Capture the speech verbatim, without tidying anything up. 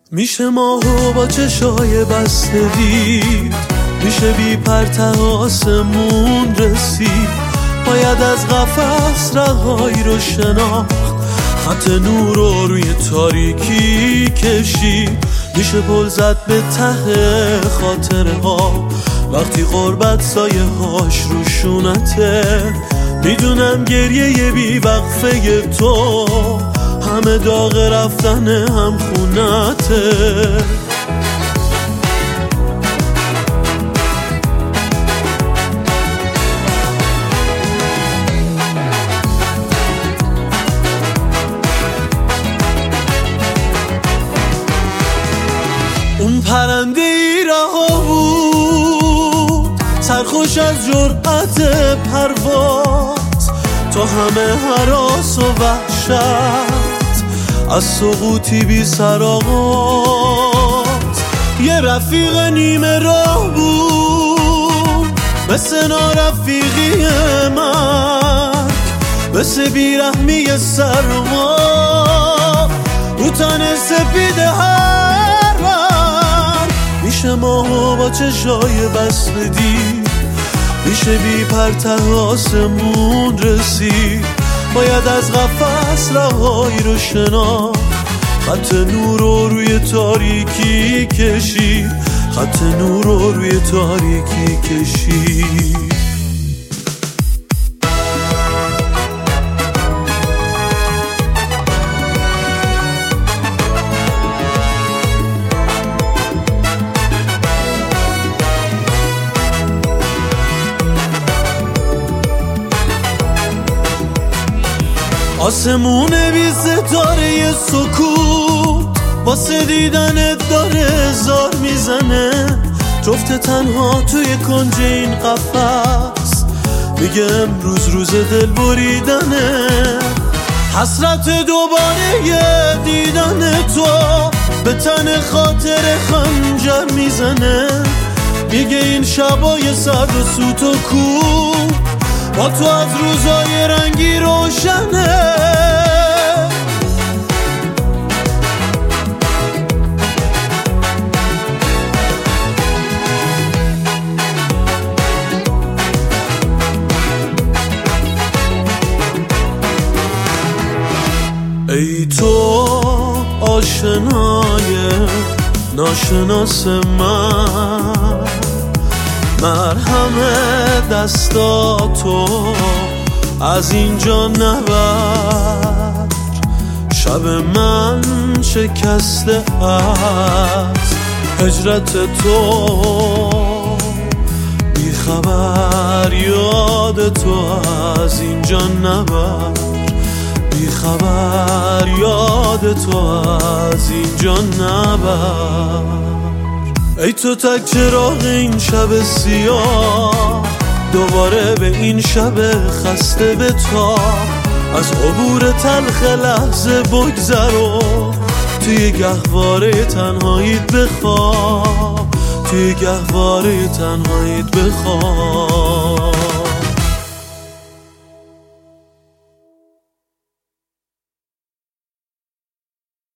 میشه ماهو با چشای بسته دید، میشه بی پرتق آسمون رسید، باید از قفس رهایی رو شناخت، خط نور رو روی تاریکی کشید، میشه پل زد به ته خاطره ها وقتی غربت سایه هاش رو شونته. میدونم گریه بی وقفه تو همه داغ رفتن هم خونته. اون پرنده ای رها بود سرخوش از جرأت پرواز، تا همه هراس و وحشت از سقوطی بی سر آغاز. یه رفیق نیمه راه بود مثل نارفیقی مرگ، مثل بیرحمی سرما رو تن سپید هر من. میشه ماهو با چشای بسته دید، میشه بی پرتق آسمون رسید، باید از قفس رهایی رو شناخت، خط نور رو روی تاریکی کشید، خط نور رو روی تاریکی کشید. آسمون بی ستاره سکوت واسه دیدنت داره زار میزنه، جفت تنها توی کنج این قفس میگه امروز روز دل بریدنه. حسرت دوباره یه دیدن تو به تن خاطر خنجر میزنه، میگه این شبای سرد و سوت و کوه با تو از روزای رنگی روشنه. ای تو آشنای ناشناس من، مرهم دستاتو از اینجا نبر، شب من شکسته از هجرت تو، بی خبر یاد تو از اینجا نبر، بی خبر یاد تو از اینجا نبر. ای تو تک چراغ این شب سیاه، دوباره به این شب خسته به تا، از عبور تلخ لحظه بگذر و توی گهواره تنهاییت بخواه، توی گهواره تنهاییت بخواه.